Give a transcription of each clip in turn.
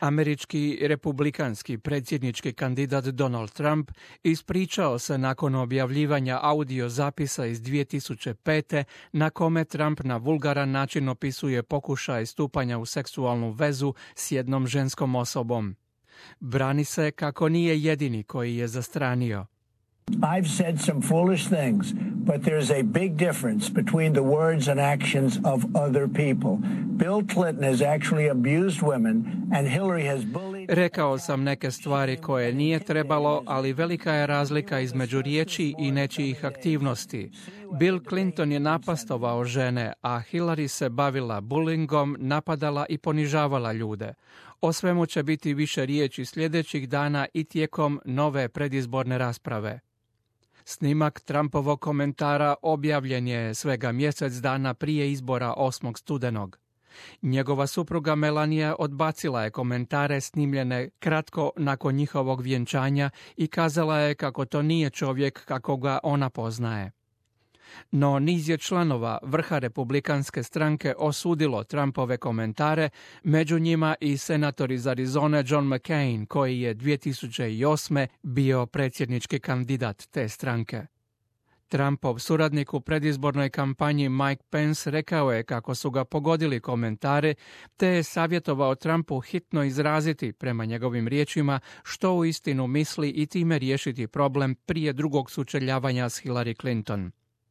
Američki republikanski predsjednički kandidat Donald Trump ispričao se nakon objavljivanja audio zapisa iz 2005. na kome Trump na vulgaran način opisuje pokušaj stupanja u seksualnu vezu s jednom ženskom osobom. Brani se kako nije jedini koji je zastranio. I've said some foolish things, but there's a big difference between the words and actions of other people. Bill Clinton has actually abused women and Hillary has bullied... Rekao sam neke stvari koje nije trebalo, ali velika je razlika između riječi i nečijih aktivnosti. Bill Clinton je napastovao žene, a Hillary se bavila bullyingom, napadala i ponižavala ljude. O svemu će biti više riječi sljedećih dana i tijekom nove predizborne rasprave. Snimak Trumpovog komentara objavljen je svega mjesec dana prije izbora 8. studenog. Njegova supruga Melania odbacila je komentare snimljene kratko nakon njihovog vjenčanja i kazala je kako to nije čovjek kako ga ona poznaje. No niz je članova vrha republikanske stranke osudilo Trumpove komentare, među njima i senator iz Arizone John McCain, koji je 2008. bio predsjednički kandidat te stranke. Trumpov suradnik u predizbornoj kampanji Mike Pence rekao je kako su ga pogodili komentari, te je savjetovao Trumpu hitno izraziti, prema njegovim riječima, što uistinu misli i time riješiti problem prije drugog sučeljavanja s Hillary Clinton.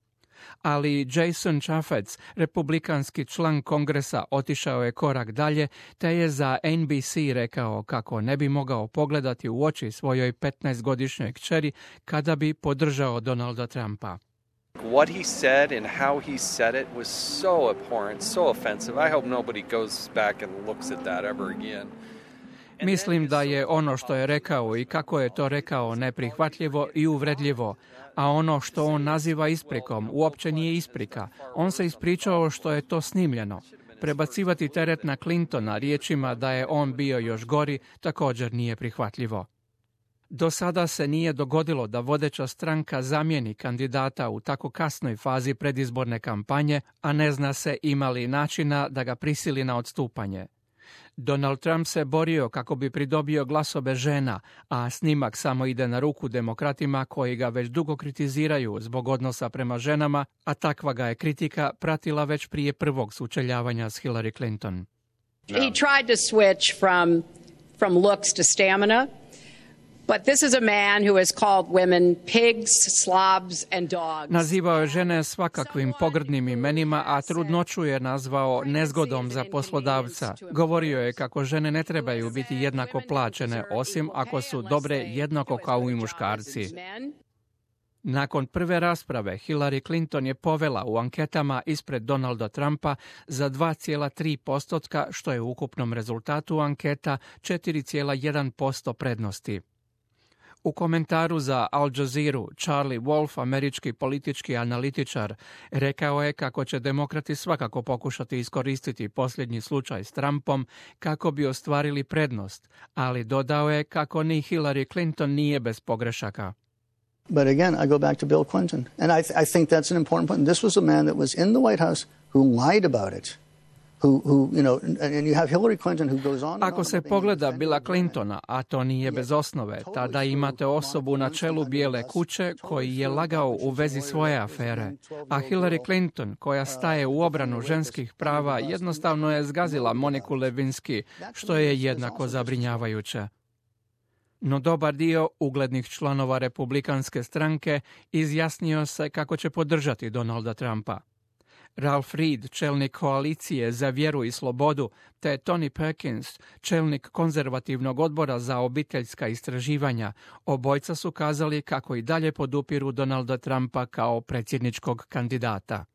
Ali Jason Chaffetz, republikanski član Kongresa, otišao je korak dalje, te je za NBC rekao kako ne bi mogao pogledati u oči svojoj 15-godišnjoj kćeri kada bi podržao Donalda Trumpa. What he said and how he said it was so abhorrent, so offensive. I hope nobody goes back and looks at that ever again. Mislim da je ono što je rekao i kako je to rekao neprihvatljivo i uvredljivo, a ono što on naziva isprikom uopće nije isprika. On se ispričao što je to snimljeno. Prebacivati teret na Clintona riječima da je on bio još gori također nije prihvatljivo. Do sada se nije dogodilo da vodeća stranka zamijeni kandidata u tako kasnoj fazi predizborne kampanje, a ne zna se ima li načina da ga prisili na odstupanje. Donald Trump se borio kako bi pridobio glasove žena, a snimak samo ide na ruku demokratima koji ga već dugo kritiziraju zbog odnosa prema ženama, a takva ga je kritika pratila već prije prvog sučeljavanja s Hillary Clinton. He tried to switch from looks to stamina. But this is a man who has called women pigs, slobs and dogs. Nazivao je žene svakakvim pogrdnim imenima, a trudnoću je nazvao nezgodom za poslodavca. Govorio je kako žene ne trebaju biti jednako plaćene, osim ako su dobre jednako kao i muškarci. Nakon prve rasprave, Hillary Clinton je povela u anketama ispred Donalda Trumpa za 2,3%, što je u ukupnom rezultatu anketa 4,1% prednosti. U komentaru za Al Jazeera, Charlie Wolf, američki politički analitičar, rekao je kako će demokrati svakako pokušati iskoristiti posljednji slučaj s Trumpom kako bi ostvarili prednost, ali dodao je kako ni Hillary Clinton nije bez pogrešaka. But again, I go back to Bill Clinton, and I think that's an important point. This was a man that was in the White House who lied about it. Ako se pogleda Billa Clintona, a to nije bez osnove, tada imate osobu na čelu Bijele kuće koji je lagao u vezi svoje afere. A Hillary Clinton, koja staje u obranu ženskih prava, jednostavno je zgazila Moniku Lewinsky, što je jednako zabrinjavajuće. No dobar dio uglednih članova republikanske stranke izjasnio se kako će podržati Donalda Trumpa. Ralph Reed, čelnik koalicije za vjeru i slobodu, te Tony Perkins, čelnik konzervativnog odbora za obiteljska istraživanja, obojca su kazali kako i dalje podupiru Donalda Trumpa kao predsjedničkog kandidata.